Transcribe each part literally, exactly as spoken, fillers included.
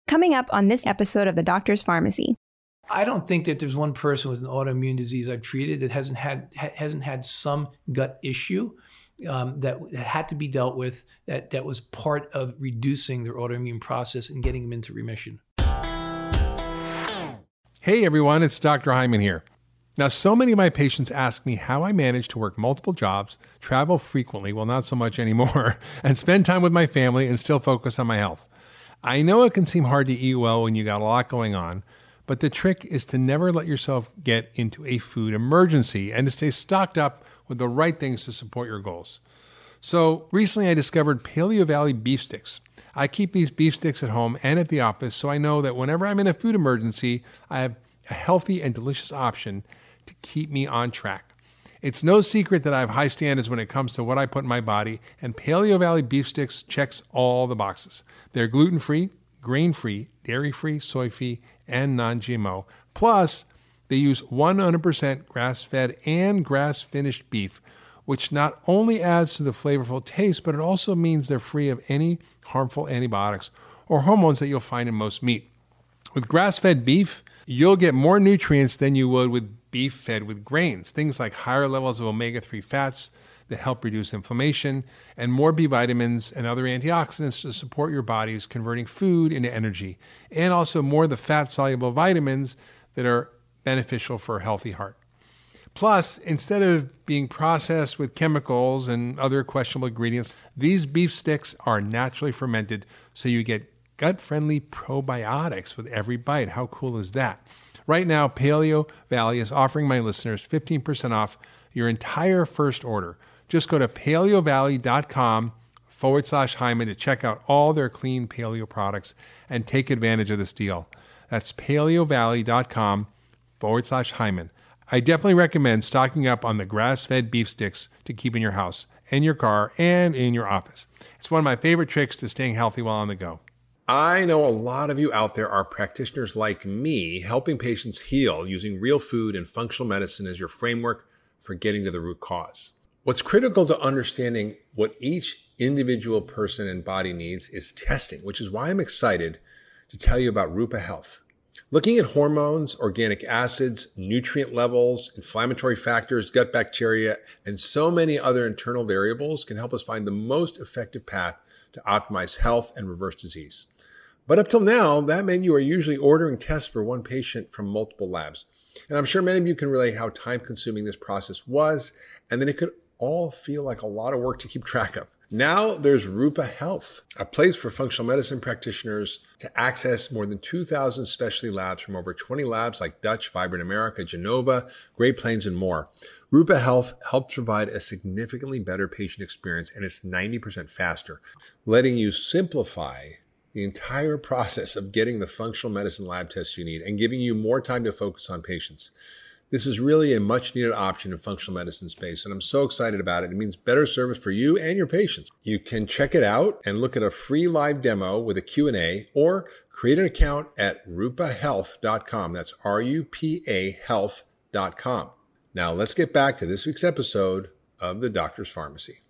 Coming up on this episode of The Doctor's Pharmacy. I don't think that there's one person with an autoimmune disease I've treated that hasn't had ha- hasn't had some gut issue um, that, that had to be dealt with, that, that was part of reducing their autoimmune process and getting them into remission. Hey everyone, it's Doctor Hyman here. Now, so many of my patients ask me how I manage to work multiple jobs, travel frequently, well, not so much anymore, and spend time with my family and still focus on my health. I know it can seem hard to eat well when you got a lot going on, but the trick is to never let yourself get into a food emergency and to stay stocked up with the right things to support your goals. So recently I discovered Paleo Valley beef sticks. I keep these beef sticks at home and at the office, so I know that whenever I'm in a food emergency, I have a healthy and delicious option to keep me on track. It's no secret that I have high standards when it comes to what I put in my body, and Paleo Valley beef sticks checks all the boxes. They're gluten-free, grain-free, dairy-free, soy-free, and non-G M O. Plus, they use one hundred percent grass-fed and grass-finished beef, which not only adds to the flavorful taste, but it also means they're free of any harmful antibiotics or hormones that you'll find in most meat. With grass-fed beef, you'll get more nutrients than you would with beef fed with grains, things like higher levels of omega three fats that help reduce inflammation, and more B vitamins and other antioxidants to support your body's converting food into energy, and also more of the fat-soluble vitamins that are beneficial for a healthy heart. Plus, instead of being processed with chemicals and other questionable ingredients, these beef sticks are naturally fermented, so you get gut-friendly probiotics with every bite. How cool is that? Right now, Paleo Valley is offering my listeners fifteen percent off your entire first order. Just go to paleovalley.com forward slash Hyman to check out all their clean paleo products and take advantage of this deal. That's paleovalley.com forward slash Hyman. I definitely recommend stocking up on the grass-fed beef sticks to keep in your house, in your car, and in your office. It's one of my favorite tricks to staying healthy while on the go. I know a lot of you out there are practitioners like me, helping patients heal using real food and functional medicine as your framework for getting to the root cause. What's critical to understanding what each individual person and body needs is testing, which is why I'm excited to tell you about Rupa Health. Looking at hormones, organic acids, nutrient levels, inflammatory factors, gut bacteria, and so many other internal variables can help us find the most effective path to optimize health and reverse disease. But up till now, that meant you are usually ordering tests for one patient from multiple labs. And I'm sure many of you can relate how time-consuming this process was, and that it could all feel like a lot of work to keep track of. Now there's Rupa Health, a place for functional medicine practitioners to access more than two thousand specialty labs from over twenty labs like Dutch, Vibrant America, Genova, Great Plains, and more. Rupa Health helps provide a significantly better patient experience, and it's ninety percent faster, letting you simplify the entire process of getting the functional medicine lab tests you need and giving you more time to focus on patients. This is really a much needed option in functional medicine space, and I'm so excited about it. It means better service for you and your patients. You can check it out and look at a free live demo with a Q and A, or create an account at rupa health dot com. That's R U P A health dot com. Now let's get back to this week's episode of The Doctor's Pharmacy.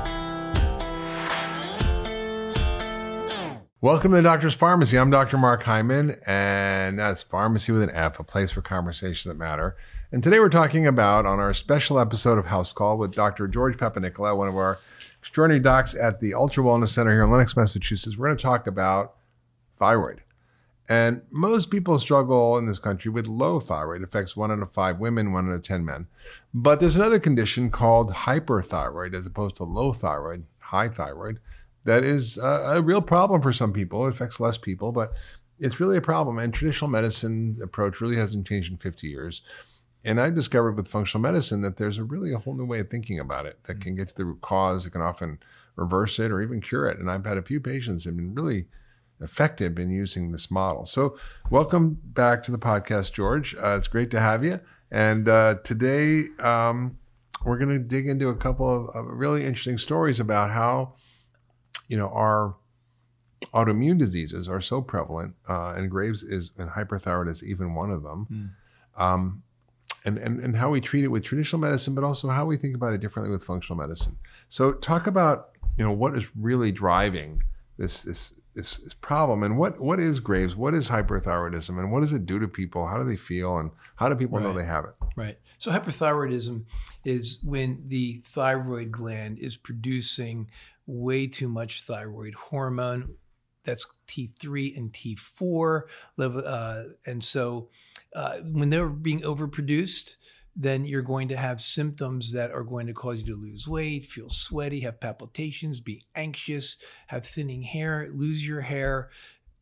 Welcome to The Doctor's Pharmacy. I'm Doctor Mark Hyman, and that's Pharmacy with an F, a place for conversations that matter. And today we're talking about, on our special episode of House Call with Doctor George Papanicolaou, one of our extraordinary docs at the Ultra Wellness Center here in Lenox, Massachusetts, we're going to talk about thyroid. And most people struggle in this country with low thyroid. It affects one out of five women, one out of ten men. But there's another condition called hyperthyroid, as opposed to low thyroid, high thyroid. That is a, a real problem for some people. It affects less people, but it's really a problem. And traditional medicine approach really hasn't changed in fifty years. And I discovered with functional medicine that there's a really a whole new way of thinking about it that can get to the root cause. It can often reverse it or even cure it. And I've had a few patients that have been really effective in using this model. So welcome back to the podcast, George. Uh, it's great to have you. And uh, today um, we're going to dig into a couple of, of really interesting stories about how you know, our autoimmune diseases are so prevalent, uh, and Graves is, and hyperthyroid is even one of them. Mm. Um, and, and, and how we treat it with traditional medicine, but also how we think about it differently with functional medicine. So talk about, you know, what is really driving this, this this, this problem. And what what is Graves? What is hyperthyroidism? And what does it do to people? How do they feel? And how do people right. know they have it? Right. So hyperthyroidism is when the thyroid gland is producing way too much thyroid hormone. That's T three and T four. Uh, and so uh, when they're being overproduced, then you're going to have symptoms that are going to cause you to lose weight, feel sweaty, have palpitations, be anxious, have thinning hair, lose your hair,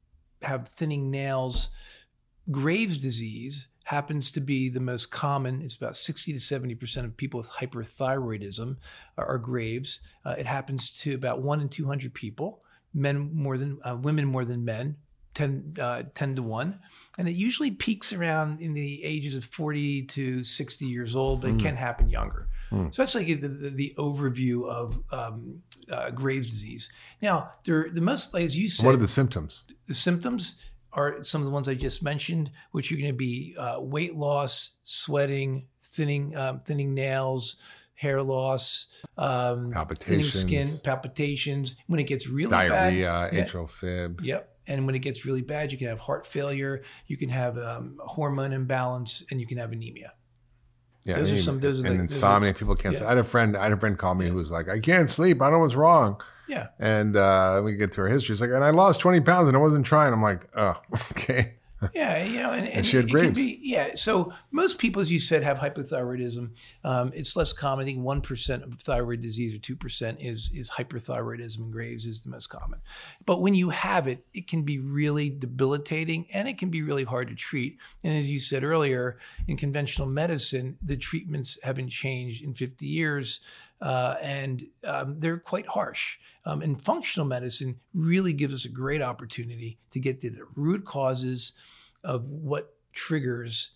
have thinning nails. Graves' disease happens to be the most common. It's about sixty to seventy percent of people with hyperthyroidism are, are Graves. Uh, it happens to about one in two hundred people, men more than, uh, women more than men, ten, uh, ten to one. And it usually peaks around in the ages of forty to sixty years old, but it mm. can happen younger. Mm. So that's like the, the, the overview of um, uh, Graves' disease. Now, there, the most, as you said. What are the symptoms? The symptoms are some of the ones I just mentioned, which are going to be uh, weight loss, sweating, thinning, um, thinning nails, hair loss, um, thinning skin, palpitations. When it gets really diarrhea, bad. atrial fib. Yep. And when it gets really bad, you can have heart failure, you can have um, hormone imbalance, and you can have anemia. Yeah, those and, are some. Those are and the, insomnia. Are, people can't. yeah. Sleep. I had a friend. I had a friend call me yeah. who was like, "I can't sleep. I don't know what's wrong." Yeah. And uh, we get to her history. She's like, "And I lost twenty pounds, and I wasn't trying." I'm like, "Oh, okay." Yeah, you know, and, and, and she had it, it Graves. can be, yeah. So most people, as you said, have hypothyroidism. Um, it's less common. I think one percent of thyroid disease or two percent is is hyperthyroidism, and Graves is the most common. But when you have it, it can be really debilitating, and it can be really hard to treat. And as you said earlier, in conventional medicine, the treatments haven't changed in fifty years. Uh, and um, they're quite harsh. Um, and functional medicine really gives us a great opportunity to get to the root causes of what triggers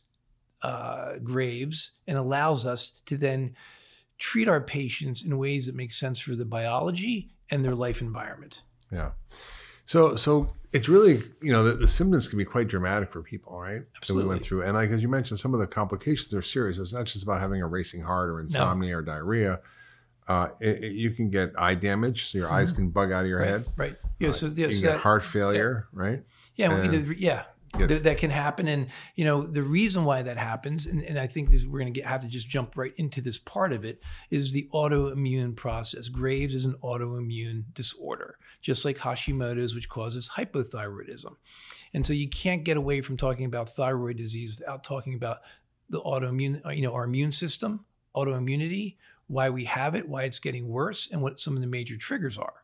uh, Graves and allows us to then treat our patients in ways that make sense for the biology and their life environment. Yeah. So, so it's really, you know, the, the symptoms can be quite dramatic for people, right? Absolutely. That we went through. And like, as you mentioned, some of the complications are serious. It's not just about having a racing heart or insomnia no. or diarrhea. Uh, it, it, you can get eye damage, so your mm-hmm. eyes can bug out of your right, head. Right. Yeah. Uh, so yes, you can that, get heart failure, yeah. right? Yeah. And, We, yeah. Yes. Th- that can happen, and you know the reason why that happens, and, and I think this, we're going to have to just jump right into this part of it, is the autoimmune process. Graves is an autoimmune disorder, just like Hashimoto's, which causes hypothyroidism, and so you can't get away from talking about thyroid disease without talking about the autoimmune, you know, our immune system, autoimmunity, why we have it, why it's getting worse, and what some of the major triggers are.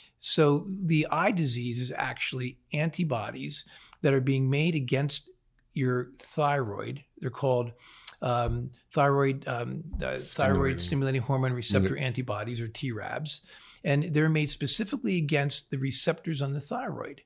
So the eye disease is actually antibodies that are being made against your thyroid. They're called um, thyroid um, uh, thyroid stimulating hormone receptor mm-hmm. antibodies, or T RABs, and they're made specifically against the receptors on the thyroid.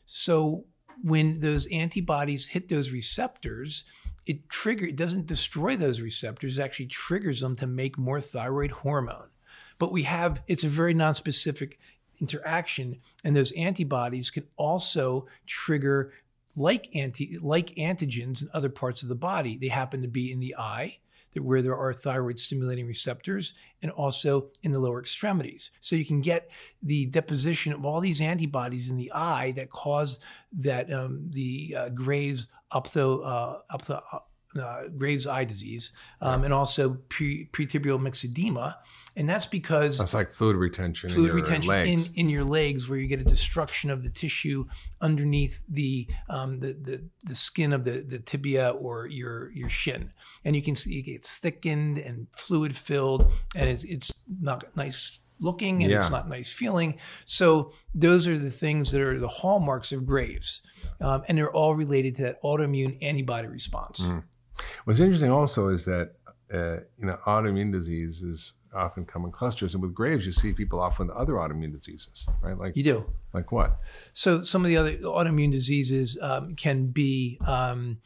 So when those antibodies hit those receptors, it trigger it doesn't destroy those receptors, it actually triggers them to make more thyroid hormone. But we have, it's a very nonspecific interaction, and those antibodies can also trigger like anti like antigens in other parts of the body. They happen to be in the eye, where there are thyroid stimulating receptors, and also in the lower extremities. So you can get the deposition of all these antibodies in the eye that cause that um, the uh, Graves ophtho, uh, ophtho, uh, Graves eye disease, um, and also pre- pretibial myxedema. And that's because that's like fluid retention, fluid in your retention legs. in, in your legs, where you get a destruction of the tissue underneath the um, the, the the skin of the, the tibia or your your shin, and you can see it gets thickened and fluid filled, and it's it's not nice looking, and yeah. it's not nice feeling. So those are the things that are the hallmarks of Graves, um, and they're all related to that autoimmune antibody response. Mm. What's interesting also is that uh, you know autoimmune diseases often come in clusters, and with Graves, you see people often with other autoimmune diseases, right? Like you do. Like what? So some of the other autoimmune diseases um, can be. Um,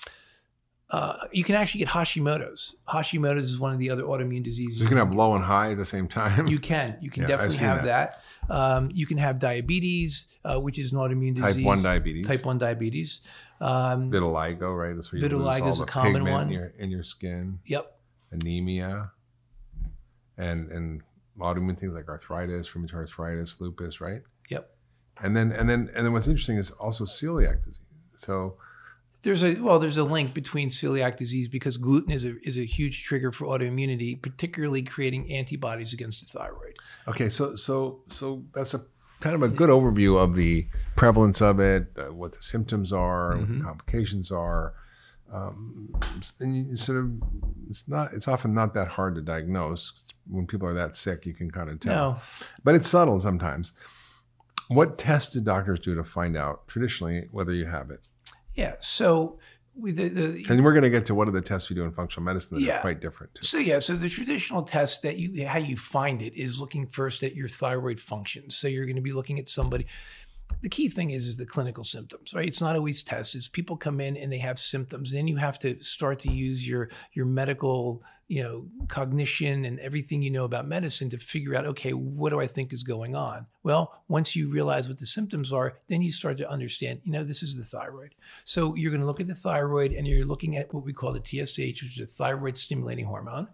uh, you can actually get Hashimoto's. Hashimoto's is one of the other autoimmune diseases. So you can have low and high at the same time. You can. You can yeah, definitely have that. that. Um, you can have diabetes, uh, which is an autoimmune disease. Type one diabetes. Type one diabetes. Um, vitiligo, right? That's where you vitiligo lose all is the a common pigment one in your, in your skin. Yep. Anemia. And and autoimmune things like arthritis, rheumatoid arthritis, lupus, right? Yep. And then, and then, and then what's interesting is also celiac disease. So there's a, well, there's a link between celiac disease because gluten is a, is a huge trigger for autoimmunity, particularly creating antibodies against the thyroid. Okay. So, so, so that's a kind of a good overview of the prevalence of it, uh, what the symptoms are, mm-hmm. what the complications are. Um, and you sort of, it's not, it's often not that hard to diagnose. When people are that sick, you can kind of tell. No. But it's subtle sometimes. What tests do doctors do to find out traditionally whether you have it? Yeah. So we, the, the, and we're going to get to what are the tests we do in functional medicine that yeah. are quite different too. So yeah, so the traditional test that you, how you find it is looking first at your thyroid functions. So you're going to be looking at somebody. The key thing is, is the clinical symptoms, right? It's not always tests. It's people come in and they have symptoms. Then you have to start to use your, your medical, you know, cognition and everything you know about medicine to figure out, okay, what do I think is going on? Well, once you realize what the symptoms are, then you start to understand, you know, this is the thyroid. So you're going to look at the thyroid and you're looking at what we call the T S H, which is a thyroid stimulating hormone.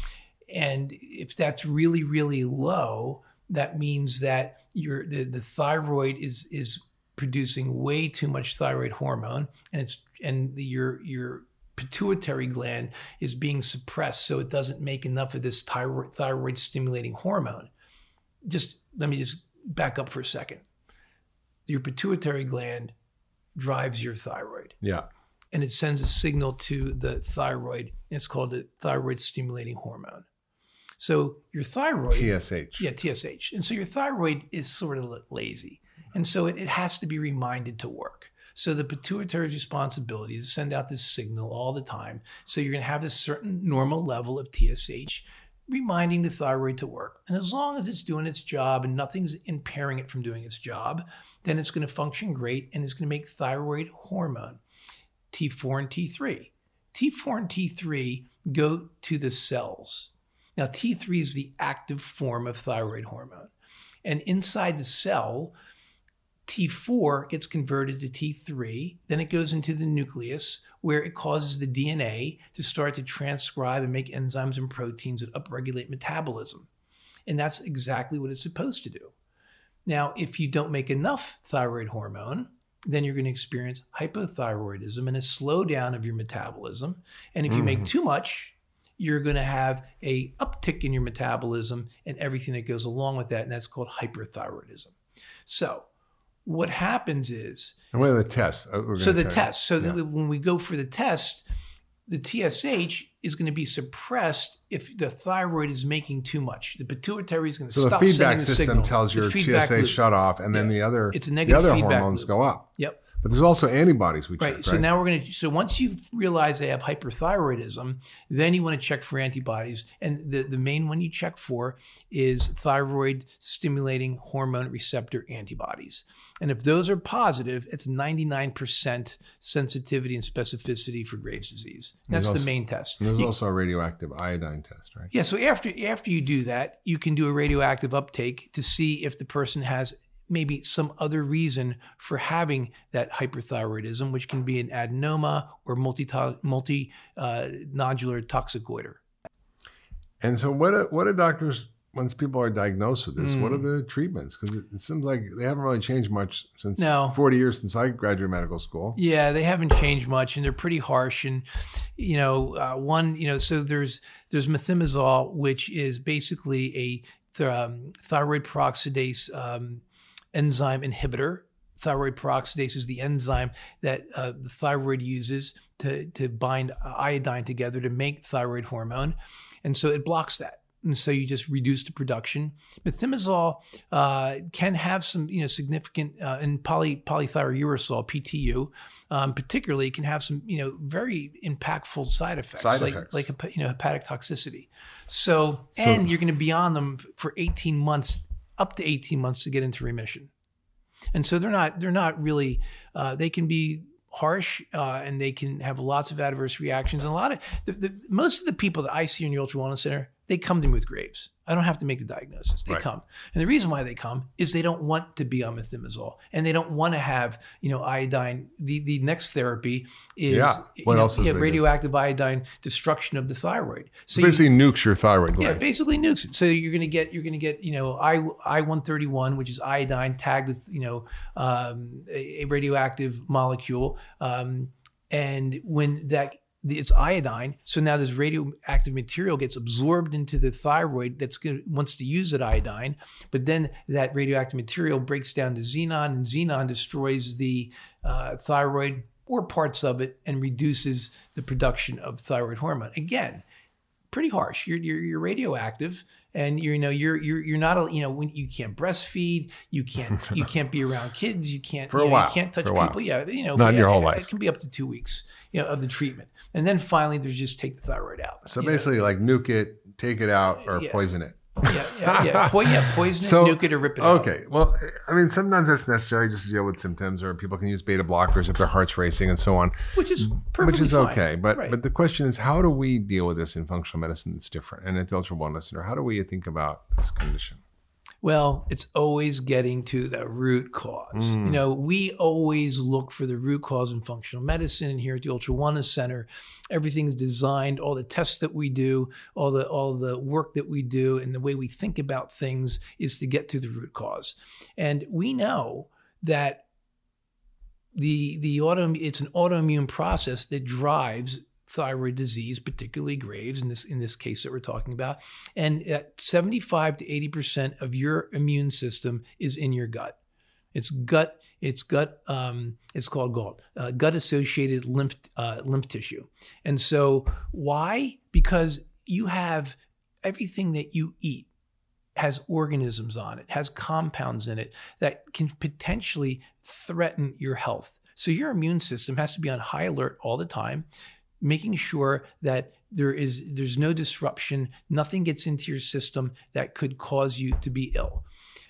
And if that's really, really low, that means that your the, the thyroid is is producing way too much thyroid hormone, and it's and the, your your pituitary gland is being suppressed, so it doesn't make enough of this thyroid thyroid stimulating hormone. Just let me just back up for a second. Your pituitary gland drives your thyroid. Yeah. And it sends a signal to the thyroid, and it's called the thyroid stimulating hormone. So your thyroid... T S H. Yeah, T S H. And so your thyroid is sort of lazy. And so it, it has to be reminded to work. So the pituitary's responsibility is to send out this signal all the time. So you're going to have this certain normal level of T S H reminding the thyroid to work. And as long as it's doing its job and nothing's impairing it from doing its job, then it's going to function great and it's going to make thyroid hormone, T four and T three. T four and T three go to the cells. Now, T three is the active form of thyroid hormone. And inside the cell, T four gets converted to T three, then it goes into the nucleus where it causes the D N A to start to transcribe and make enzymes and proteins that upregulate metabolism. And that's exactly what it's supposed to do. Now, if you don't make enough thyroid hormone, then you're going to experience hypothyroidism and a slowdown of your metabolism. And if you mm. make too much, you're going to have a uptick in your metabolism and everything that goes along with that. And that's called hyperthyroidism. So what happens is... And what are the tests? So the test. So yeah. when we go for the test, the T S H is going to be suppressed if the thyroid is making too much. The pituitary is going to so stop sending the sending the system signal. tells your T S H shut off, and yeah. then the other, it's a the other hormones loop. go up. Yep. But there's also antibodies we check, right. right? So now we're going to, so once you realize they have hyperthyroidism, then you want to check for antibodies. And the, the main one you check for is thyroid stimulating hormone receptor antibodies. And if those are positive, it's ninety-nine percent sensitivity and specificity for Graves' disease. That's also, the main test. And there's you, also a radioactive iodine test, right? Yeah. So after, after you do that, you can do a radioactive uptake to see if the person has maybe some other reason for having that hyperthyroidism, which can be an adenoma or multi multi uh, nodular toxic goiter. And so, what do, what do doctors, once people are diagnosed with this, mm. what are the treatments? Because it, it seems like they haven't really changed much since no. forty years since I graduated medical school. Yeah, they haven't changed much, and they're pretty harsh. And you know, uh, one, you know, so there's there's methimazole, which is basically a th- um, thyroid peroxidase Um, enzyme inhibitor. Thyroid peroxidase is the enzyme that uh, the thyroid uses to, to bind iodine together to make thyroid hormone. And so it blocks that. And so you just reduce the production. Methimazole uh, can have some, you know, significant, uh, and poly, polythyrouracil, P T U, um, particularly can have some, you know, very impactful side effects. Side like, effects. Like, you know, hepatic toxicity. So, so and you're going to be on them for eighteen months up to eighteen months to get into remission. And so they're not, they're not really, uh, they can be harsh uh, and they can have lots of adverse reactions. And a lot of, the, the, most of the people that I see in your Ultra Wellness Center, they come to me with Graves. I don't have to make the diagnosis. They Right. come. And the reason why they come is they don't want to be on methimazole, and they don't want to have, you know, iodine. The the next therapy is Yeah. What you know, else is yeah, there? radioactive iodine destruction of the thyroid. So Basically you, nukes your thyroid yeah, gland. basically nukes it. So you're gonna get you're gonna get you know I I one thirty-one, which is iodine tagged with you know um, a, a radioactive molecule, um, and when that it's iodine. So now this radioactive material gets absorbed into the thyroid that's going wants to use that iodine, but then that radioactive material breaks down to xenon, and xenon destroys the uh, thyroid or parts of it and reduces the production of thyroid hormone. Again, pretty harsh. You're you're, you're radioactive, and you're, you know you're you're you're not a, you know when you can't breastfeed, you can't you can't be around kids, you can't For a you know, while. you can't touch For a while. people. Yeah, you know, Not yeah, your whole it, life. It can be up to two weeks, you know, of the treatment, and then finally there's just take the thyroid out. So you know. basically, like nuke it, take it out, or Yeah. poison it. yeah, yeah, yeah, po- yeah, poison So- it, nuke it, or rip it out. Okay. Well, I mean, sometimes that's necessary just to deal with symptoms, or people can use beta blockers if their heart's racing and so on, Which is perfectly which is fine. okay. But Right. but the question is, how do we deal with this in functional medicine that's different? And at the Ultra Wellness Center, how do we think about this condition? Well, it's always getting to the root cause. You know, we always look for the root cause in functional medicine. Here at the Ultra Wellness Center, everything's designed, all the tests that we do, all the all the work that we do, and the way we think about things is to get to the root cause. And we know that the the auto it's an autoimmune process that drives thyroid disease, particularly Graves in this in this case that we're talking about, and at seventy-five to eighty percent of your immune system is in your gut. It's gut. It's gut. Um, it's called GALT, uh, gut-associated lymph uh, lymph tissue. And so, why? Because you have everything that you eat has organisms on it, has compounds in it that can potentially threaten your health. So your immune system has to be on high alert all the time, making sure that there is there's no disruption, nothing gets into your system that could cause you to be ill.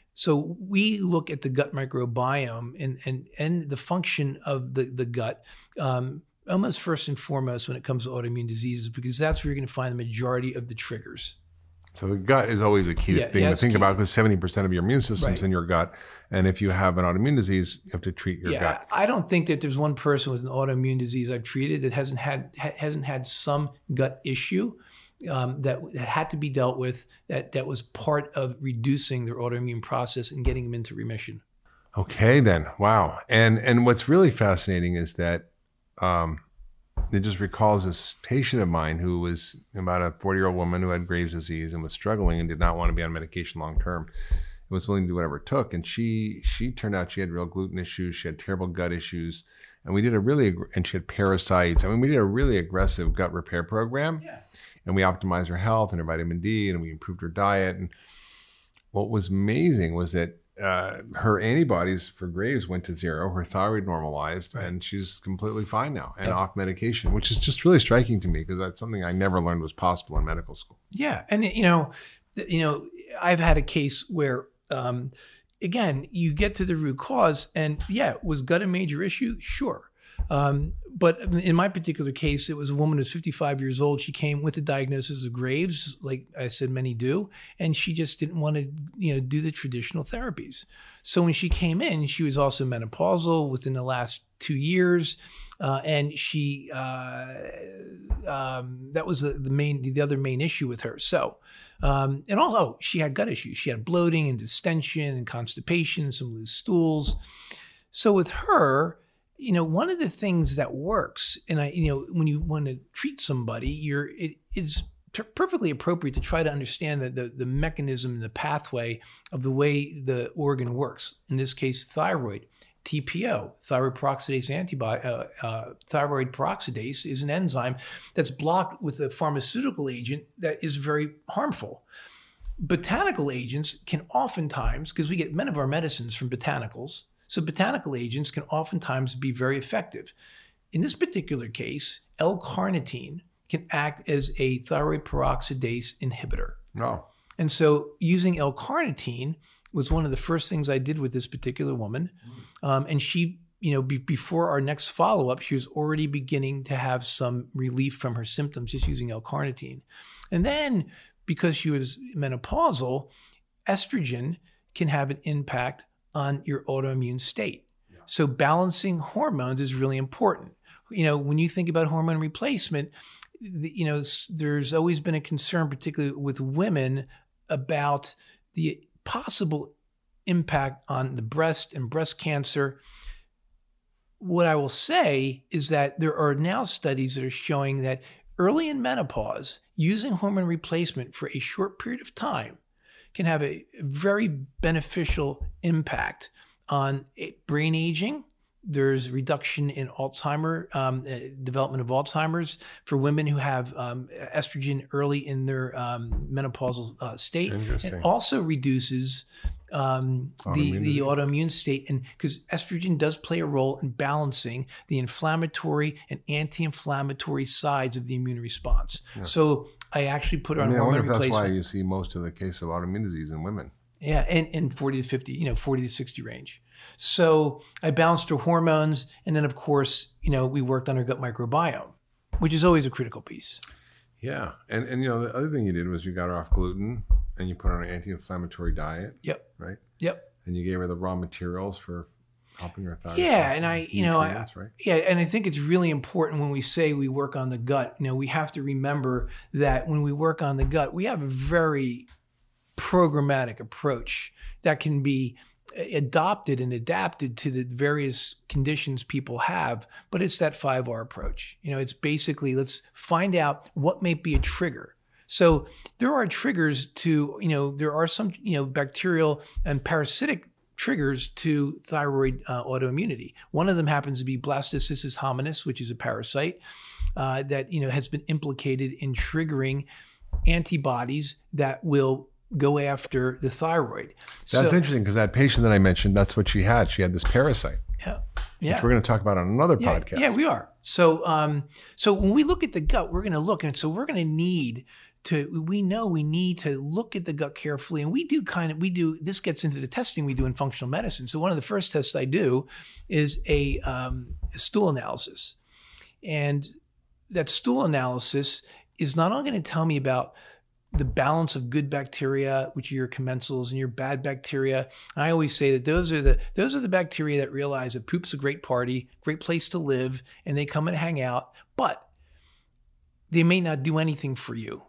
So we look at the gut microbiome and and and the function of the the gut um, almost first and foremost when it comes to autoimmune diseases, because that's where you're going to find the majority of the triggers. So the gut is always a key Yeah, thing yeah, to it's think key. about, because seventy percent of your immune system's Right. in your gut. And if you have an autoimmune disease, you have to treat your yeah, gut. I don't think that there's one person with an autoimmune disease I've treated that hasn't had ha- hasn't had some gut issue um, that, that had to be dealt with, that that was part of reducing their autoimmune process and getting them into remission. Okay, then. Wow. And and what's really fascinating is that um, it just recalls this patient of mine who was about a forty-year-old woman who had Graves' disease and was struggling and did not want to be on medication long term. Was willing to do whatever it took. And she she turned out she had real gluten issues. She had terrible gut issues. And we did a really, ag- and she had parasites. I mean, we did a really aggressive gut repair program. Yeah. And we optimized her health and her vitamin D, and we improved her diet. And what was amazing was that uh, her antibodies for Graves went to zero. Her thyroid normalized, Right. and she's completely fine now and Yeah. off medication, which is just really striking to me, because that's something I never learned was possible in medical school. Yeah, and you know, th- you know, I've had a case where, um, again, you get to the root cause, and yeah, was gut a major issue? Sure, um, but in my particular case, it was a woman who's fifty-five years old. She came with a diagnosis of Graves, like I said, many do, and she just didn't want to, you know, do the traditional therapies. So when she came in, she was also menopausal within the last two years. Uh, and she, uh, um, that was the, the main, the other main issue with her. So, um, and all, oh, she had gut issues. She had bloating and distension and constipation, some loose stools. So with her, you know, one of the things that works, and I, you know, when you want to treat somebody, you're, it is per- perfectly appropriate to try to understand the, the, the mechanism and the pathway of the way the organ works. In this case, thyroid. T P O, thyroid peroxidase antibody, uh, uh, thyroid peroxidase is an enzyme that's blocked with a pharmaceutical agent that is very harmful. Botanical agents can oftentimes, because we get many of our medicines from botanicals, so botanical agents can oftentimes be very effective. In this particular case, L-carnitine can act as a thyroid peroxidase inhibitor. No. And so using L-carnitine was one of the first things I did with this particular woman. Um, and she, you know, be, before our next follow-up, she was already beginning to have some relief from her symptoms just using L-carnitine. And then because she was menopausal, estrogen can have an impact on your autoimmune state. Yeah. So balancing hormones is really important. You know, when you think about hormone replacement, the, you know, there's always been a concern, particularly with women, about the possible impact on the breast and breast cancer. What I will say is that there are now studies that are showing that early in menopause, using hormone replacement for a short period of time can have a very beneficial impact on brain aging. There's reduction in Alzheimer, um, development of Alzheimer's for women who have um, estrogen early in their um, menopausal uh, state. It also reduces um, the, the autoimmune state, and because estrogen does play a role in balancing the inflammatory and anti-inflammatory sides of the immune response. Yeah. So I actually put her on I mean, hormone I wonder if replacement. that's why you see most of the case of autoimmune disease in women. Yeah, in, in forty to fifty, you know, forty to sixty range. So I balanced her hormones, and then of course, you know, we worked on her gut microbiome, which is always a critical piece. Yeah, and and you know, the other thing you did was you got her off gluten, and you put her on an anti-inflammatory diet. Yep. Right. Yep. And you gave her the raw materials for helping her thyroid. Yeah, and I, you know, I, right? yeah, and I think it's really important when we say we work on the gut. You know, we have to remember that when we work on the gut, we have a very programmatic approach that can be adopted and adapted to the various conditions people have, but it's that five R approach. You know, it's basically, let's find out what may be a trigger. So there are triggers to, you know, there are some, you know, bacterial and parasitic triggers to thyroid uh, autoimmunity. One of them happens to be Blastocystis hominis, which is a parasite uh, that, you know, has been implicated in triggering antibodies that will go after the thyroid. That's so, interesting, because that patient that I mentioned, that's what she had. She had this parasite. Yeah. Yeah. Which we're going to talk about on another yeah, podcast. Yeah, we are. So, um, so when we look at the gut, we're going to look, and so we're going to need to, we know we need to look at the gut carefully. And we do kind of, we do, this gets into the testing we do in functional medicine. So one of the first tests I do is a, um, a stool analysis. And that stool analysis is not only going to tell me about the balance of good bacteria, which are your commensals, and your bad bacteria. And I always say that those are the those are the bacteria that realize that poop's a great party, great place to live, and they come and hang out, but they may not do anything for you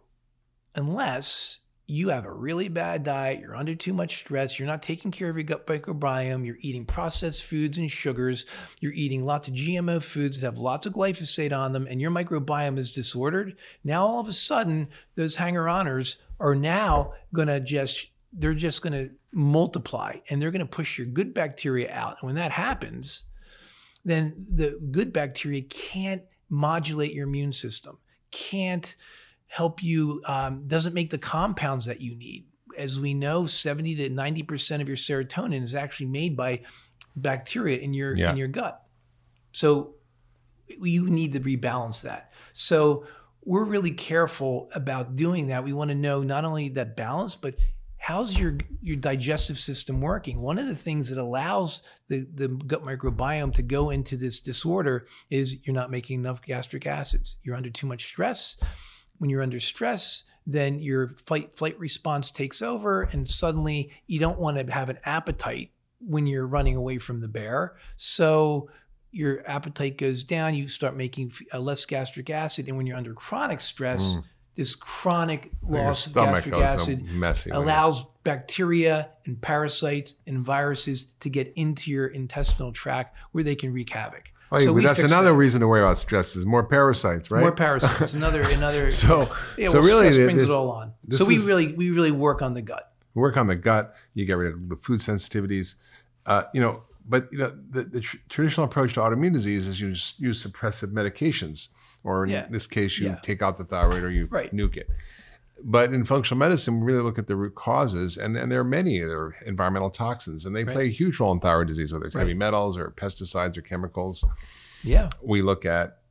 unless you have a really bad diet, you're under too much stress, you're not taking care of your gut microbiome, you're eating processed foods and sugars, you're eating lots of G M O foods that have lots of glyphosate on them, and your microbiome is disordered. Now, all of a sudden, those hanger-oners are now going to just, they're just going to multiply, and they're going to push your good bacteria out. And when that happens, then the good bacteria can't modulate your immune system, can't help you, um, doesn't make the compounds that you need. As we know, seventy to ninety percent of your serotonin is actually made by bacteria in your yeah. in your gut. So you need to rebalance that. So we're really careful about doing that. We want to know not only that balance, but how's your your digestive system working? One of the things that allows the, the gut microbiome to go into this disorder is you're not making enough gastric acids. You're under too much stress. When you're under stress, then your fight flight response takes over, and suddenly you don't want to have an appetite when you're running away from the bear. So your appetite goes down, you start making less gastric acid, and when you're under chronic stress, mm. this chronic loss of gastric acid so allows bacteria and parasites and viruses to get into your intestinal tract where they can wreak havoc. Oh, yeah, so that's another that. reason to worry about stress is more parasites, right? More parasites. Another, another. so, yeah, so well, really, stress brings this, it all on. So we is, really, we really work on the gut. Work on the gut. You get rid of the food sensitivities, uh, you know. But you know, the, the tr- traditional approach to autoimmune disease is you just use suppressive medications, or in yeah. this case, you yeah. take out the thyroid or you right. nuke it. But in functional medicine, we really look at the root causes, and, and there are many. There are environmental toxins, and they right. play a huge role in thyroid disease, whether it's right. heavy metals or pesticides or chemicals. Yeah. We look at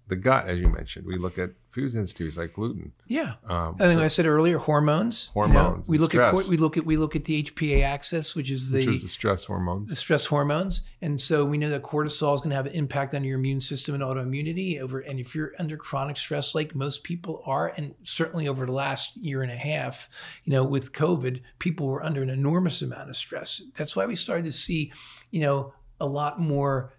the gut, as you mentioned. We look at food sensitivities like gluten. Yeah, um, I think so, I said earlier, hormones. Hormones. You know, we look stress. at we look at we look at the H P A axis, which is the which is the stress hormones. The stress hormones, and so we know that cortisol is going to have an impact on your immune system and autoimmunity. Over, and if you're under chronic stress, like most people are, and certainly over the last year and a half, you know, with COVID, people were under an enormous amount of stress. That's why we started to see, you know, a lot more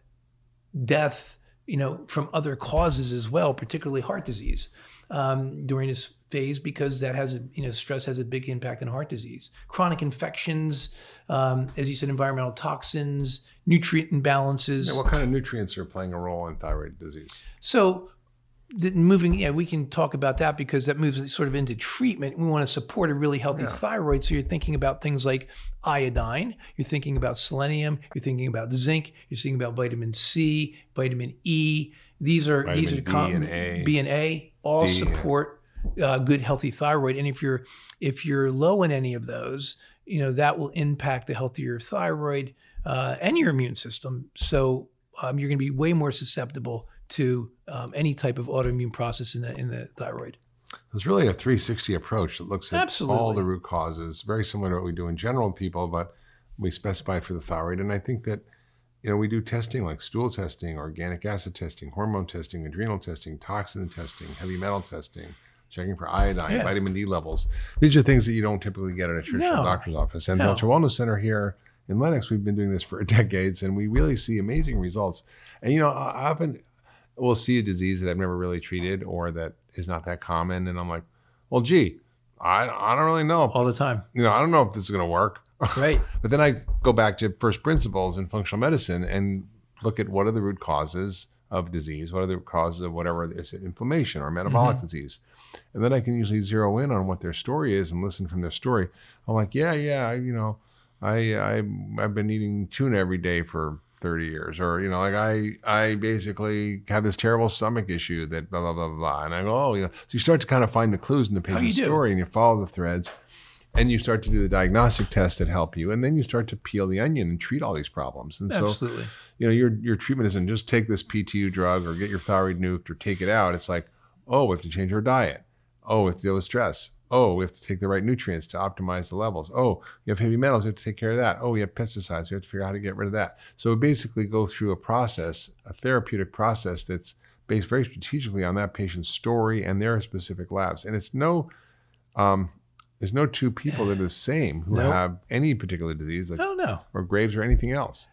death, you know, from other causes as well, particularly heart disease um, during this phase, because that has, a, you know, stress has a big impact on heart disease. Chronic infections, um, as you said, environmental toxins, nutrient imbalances. Yeah, what kind of nutrients are playing a role in thyroid disease? So the moving, yeah, we can talk about that because that moves sort of into treatment. We want to support a really healthy yeah. thyroid. So you're thinking about things like iodine, you're thinking about selenium, you're thinking about zinc, you're thinking about vitamin C, vitamin E. These are vitamin these are B com- and A. B and A all D, support uh, good healthy thyroid. And if you're if you're low in any of those, you know that will impact the health of your thyroid uh, and your immune system. So um, you're going to be way more susceptible to um, any type of autoimmune process in the in the thyroid. It's really a three sixty approach that looks at Absolutely. all the root causes, very similar to what we do in general with people, but we specify for the thyroid. And I think that, you know, we do testing like stool testing, organic acid testing, hormone testing, adrenal testing, toxin testing, heavy metal testing, checking for iodine, yeah. vitamin D levels. These are things that you don't typically get at a traditional no. doctor's office. And no. the Ultra Wellness Center here in Lenox, we've been doing this for decades, and we really see amazing results. And, you know, I often will see a disease that I've never really treated or that is not that common. And I'm like, well, gee, I, I don't really know. All the time. You know, I don't know if this is going to work. Right. But then I go back to first principles in functional medicine and look at what are the root causes of disease, what are the causes of whatever it is, inflammation or metabolic mm-hmm. disease. And then I can usually zero in on what their story is and listen from their story. I'm like, yeah, yeah, I, you know, I, I, I've been eating tuna every day for thirty years, or, you know, like I, I basically have this terrible stomach issue that blah, blah, blah, blah. And I go, oh, you know, so you start to kind of find the clues in the patient's story and you follow the threads and you start to do the diagnostic tests that help you. And then you start to peel the onion and treat all these problems. And Absolutely. so, you know, your, your treatment isn't just take this P T U drug or get your thyroid nuked or take it out. It's like, oh, we have to change our diet. Oh, we have to deal with stress. Oh, we have to take the right nutrients to optimize the levels. Oh, you have heavy metals, we have to take care of that. Oh, we have pesticides, we have to figure out how to get rid of that. So we basically go through a process, a therapeutic process that's based very strategically on that patient's story and their specific labs. And it's no, um, there's no two people that are the same who nope. have any particular disease, like, oh, no. or Graves or anything else.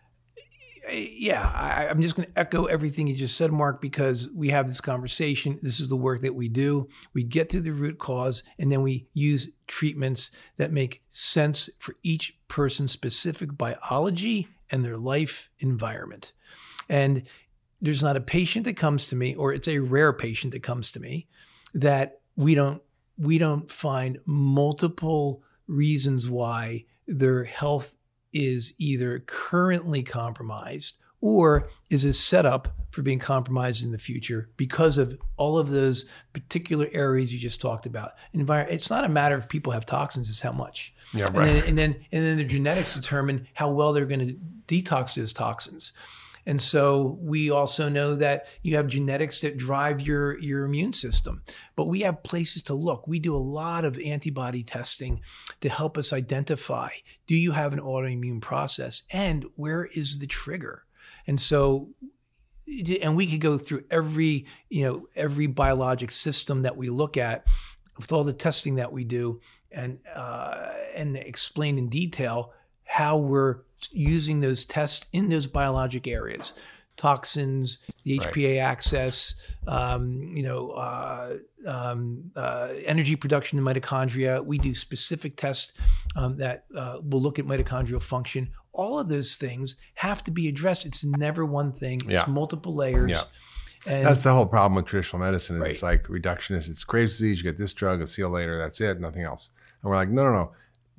Yeah, I, I'm just going to echo everything you just said, Mark, because we have this conversation. This is the work that we do. We get to the root cause, and then we use treatments that make sense for each person's specific biology and their life environment. And there's not a patient that comes to me, or it's a rare patient that comes to me, that we don't we don't find multiple reasons why their health is either currently compromised or is a setup for being compromised in the future because of all of those particular areas you just talked about. Envir- it's not a matter of people have toxins, it's how much. Yeah, right. And then, and then, and then the genetics determine how well they're going to detox those toxins. And so we also know that you have genetics that drive your, your immune system, but we have places to look. We do a lot of antibody testing to help us identify, do you have an autoimmune process and where is the trigger? And so, and we could go through every, you know, every biologic system that we look at with all the testing that we do and, uh, and explain in detail how we're using those tests in those biologic areas, toxins, the H P A right. axis, um, you know, uh, um, uh, energy production in mitochondria. We do specific tests um, that uh, will look at mitochondrial function. All of those things have to be addressed. It's never one thing. It's yeah. multiple layers. Yeah. And that's the whole problem with traditional medicine. Is right. It's like reductionist. It's Graves' disease. You get this drug. It's see you later. That's it. Nothing else. And we're like, no, no, no.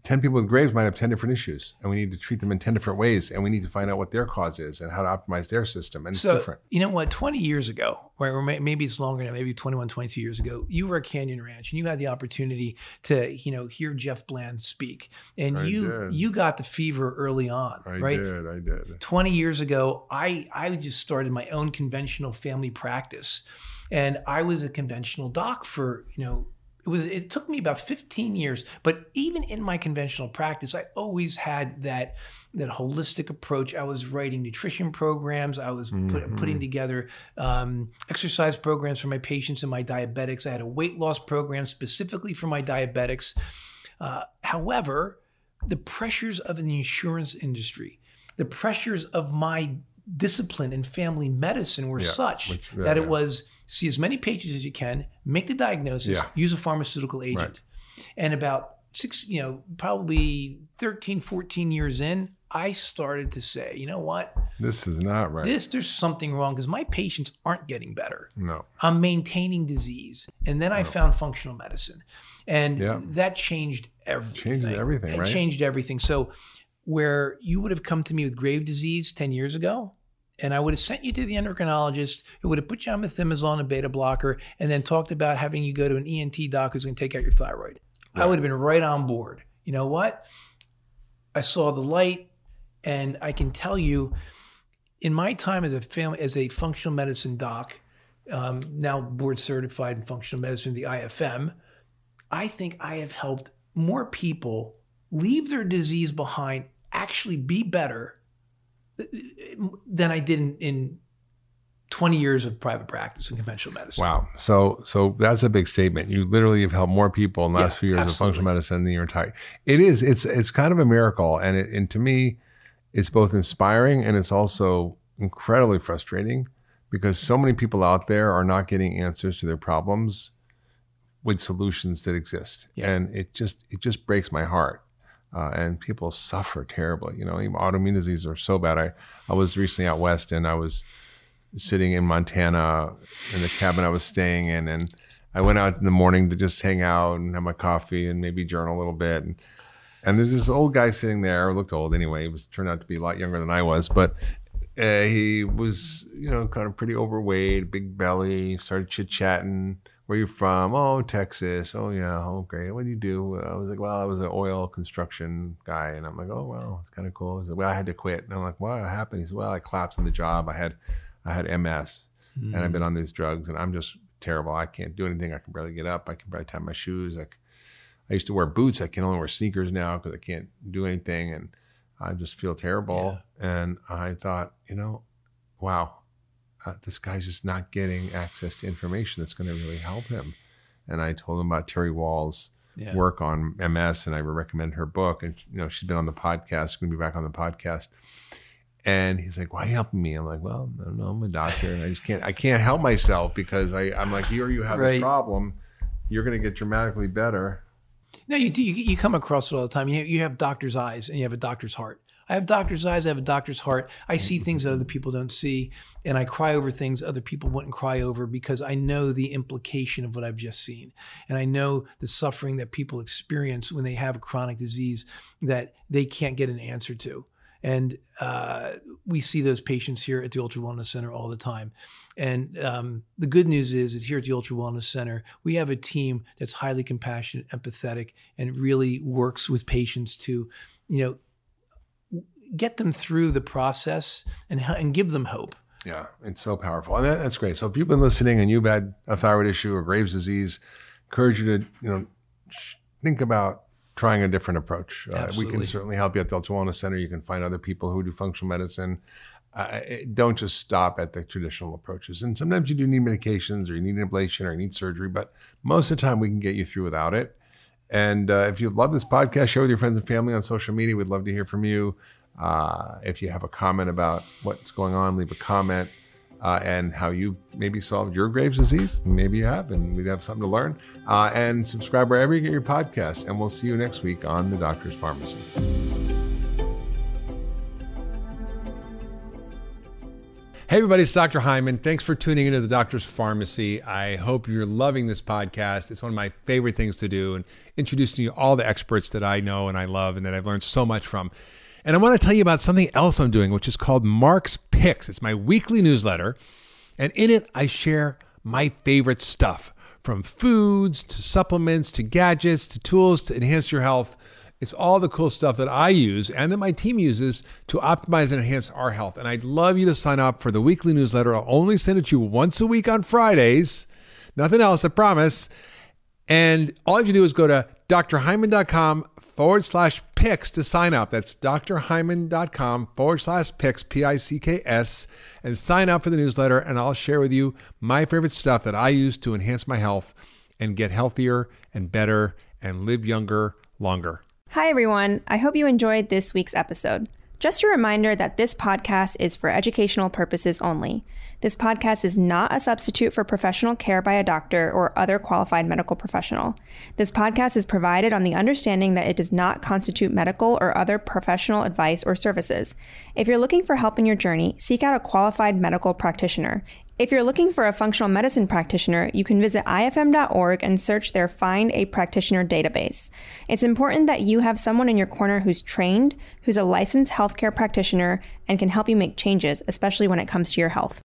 ten people with Graves might have ten different issues, and we need to treat them in ten different ways, and we need to find out what their cause is and how to optimize their system. And so, it's different. You know what? twenty years ago, or maybe it's longer now, maybe twenty-one, twenty-two years ago, you were at Canyon Ranch and you had the opportunity to, you know, hear Jeff Bland speak. And I you did. you got the fever early on, I right? did, I did. twenty years ago, I, I just started my own conventional family practice. And I was a conventional doc for, you know, It was. It took me about fifteen years, but even in my conventional practice, I always had that that holistic approach. I was writing nutrition programs. I was put, mm-hmm. putting together um, exercise programs for my patients and my diabetics. I had a weight loss program specifically for my diabetics. Uh, however, the pressures of the insurance industry, the pressures of my discipline in family medicine were yeah, such which, yeah, that it yeah. was see as many patients as you can, make the diagnosis, yeah. use a pharmaceutical agent. Right. And about six, you know, probably thirteen, fourteen years in, I started to say, you know what? This is not right. This, there's something wrong because my patients aren't getting better. No. I'm maintaining disease. And then I no. found functional medicine. And yeah. that changed everything. Changed everything, it right? It changed everything. So where you would have come to me with Graves' disease ten years ago, and I would have sent you to the endocrinologist who would have put you on methimazole and a beta blocker and then talked about having you go to an E N T doc who's going to take out your thyroid. Right. I would have been right on board. You know what? I saw the light, and I can tell you, in my time as a family, as a functional medicine doc, um, now board certified in functional medicine, the I F M, I think I have helped more people leave their disease behind, actually be better than I did in, in twenty years of private practice in conventional medicine. Wow. So so that's a big statement. You literally have helped more people in the last yeah, few years absolutely. of functional medicine than your entire. It is. It's it's kind of a miracle. And it, and to me, it's both inspiring and it's also incredibly frustrating because so many people out there are not getting answers to their problems with solutions that exist. Yeah. And it just it just breaks my heart. Uh, and people suffer terribly. You know, even autoimmune diseases are so bad. I, I was recently out west and I was sitting in Montana in the cabin I was staying in. And I went out in the morning to just hang out and have my coffee and maybe journal a little bit. And, and there's this old guy sitting there, looked old anyway. He was turned out to be a lot younger than I was, but uh, he was, you know, kind of pretty overweight, big belly, started chit-chatting. Where are you from? Oh, Texas. Oh, yeah. Oh, great. What do you do? I was like, well, I was an oil construction guy. And I'm like, oh, wow, it's kind of cool. He said, well, I had to quit. And I'm like, what happened? He said, well, I collapsed in the job. I had I had M S mm. and I've been on these drugs and I'm just terrible. I can't do anything. I can barely get up. I can barely tie my shoes. I, I used to wear boots. I can only wear sneakers now because I can't do anything. And I just feel terrible. Yeah. And I thought, you know, wow. Uh, this guy's just not getting access to information that's going to really help him. And I told him about Terry Wall's yeah. work on M S, and I recommend her book. And you know, she's been on the podcast, going to be back on the podcast. And he's like, "Why are you helping me?" I'm like, "Well, I don't know. I'm a doctor, and I just can't. I can't help myself because I, I'm like, here you have right. a problem. You're going to get dramatically better." No, you do. You, you come across it all the time. You you have doctor's eyes and you have a doctor's heart. I have doctor's eyes. I have a doctor's heart. I see things that other people don't see, and I cry over things other people wouldn't cry over because I know the implication of what I've just seen. And I know the suffering that people experience when they have a chronic disease that they can't get an answer to. And uh, we see those patients here at the Ultra Wellness Center all the time. And um, the good news is, is here at the Ultra Wellness Center, we have a team that's highly compassionate, empathetic, and really works with patients to, you know, get them through the process and and give them hope. Yeah, it's so powerful. And that, that's great. So if you've been listening and you've had a thyroid issue or Graves' disease, encourage you to, you know, think about trying a different approach. Uh, we can certainly help you at the Ultra Wellness Center. You can find other people who do functional medicine. Uh, don't just stop at the traditional approaches. And sometimes you do need medications or you need an ablation or you need surgery, but most of the time we can get you through without it. And uh, if you love this podcast, share with your friends and family on social media. We'd love to hear from you. Uh, if you have a comment about what's going on, leave a comment uh, and how you maybe solved your Graves' disease. Maybe you have, and we'd have something to learn. Uh, and subscribe wherever you get your podcasts. And we'll see you next week on The Doctor's Pharmacy. Hey everybody, it's Doctor Hyman. Thanks for tuning into the Doctor's Pharmacy. I hope you're loving this podcast. It's one of my favorite things to do, and introducing you to all the experts that I know and I love and that I've learned so much from. And I want to tell you about something else I'm doing, which is called Mark's Picks. It's my weekly newsletter, and in it I share my favorite stuff, from foods to supplements to gadgets to tools to enhance your health. It's all the cool stuff that I use and that my team uses to optimize and enhance our health. And I'd love you to sign up for the weekly newsletter. I'll only send it to you once a week on Fridays. Nothing else, I promise. And all you have to do is go to drhyman.com forward slash picks to sign up. That's drhyman.com forward slash picks, P I C K S, and sign up for the newsletter. And I'll share with you my favorite stuff that I use to enhance my health and get healthier and better and live younger, longer. Hi, everyone. I hope you enjoyed this week's episode. Just a reminder that this podcast is for educational purposes only. This podcast is not a substitute for professional care by a doctor or other qualified medical professional. This podcast is provided on the understanding that it does not constitute medical or other professional advice or services. If you're looking for help in your journey, seek out a qualified medical practitioner. If you're looking for a functional medicine practitioner, you can visit I F M dot org and search their Find a Practitioner database. It's important that you have someone in your corner who's trained, who's a licensed healthcare practitioner, and can help you make changes, especially when it comes to your health.